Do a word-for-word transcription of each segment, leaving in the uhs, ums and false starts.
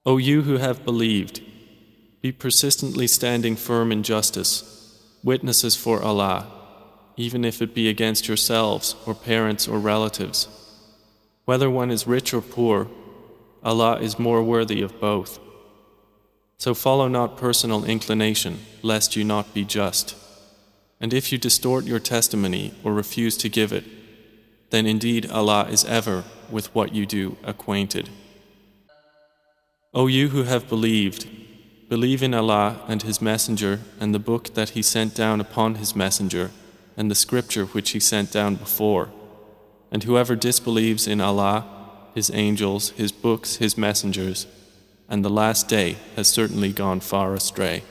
O you who have believed, be persistently standing firm in justice, witnesses for Allah, even if it be against yourselves or parents or relatives. Whether one is rich or poor, Allah is more worthy of both. So follow not personal inclination, lest you not be just. And if you distort your testimony or refuse to give it, then indeed Allah is ever with what you do acquainted. O you who have believed, believe in Allah and His Messenger and the book that He sent down upon His Messenger and the scripture which He sent down before. And whoever disbelieves in Allah, His angels, His books, His messengers, and the last day has certainly gone far astray.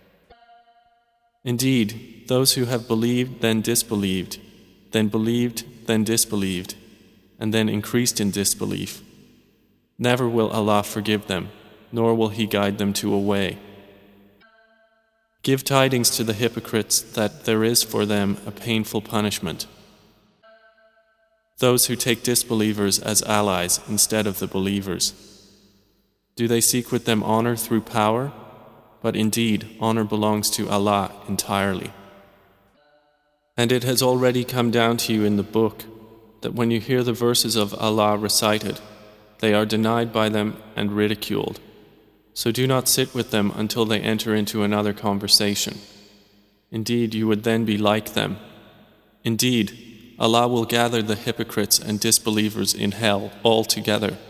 Indeed, those who have believed then disbelieved, then believed then disbelieved, and then increased in disbelief, never will Allah forgive them, nor will He guide them to a way. Give tidings to the hypocrites that there is for them a painful punishment. Those who take disbelievers as allies instead of the believers. Do they seek with them honor through power? But indeed, honor belongs to Allah entirely. And it has already come down to you in the book that when you hear the verses of Allah recited, they are denied by them and ridiculed. So do not sit with them until they enter into another conversation. Indeed, you would then be like them. Indeed, Allah will gather the hypocrites and disbelievers in hell all together.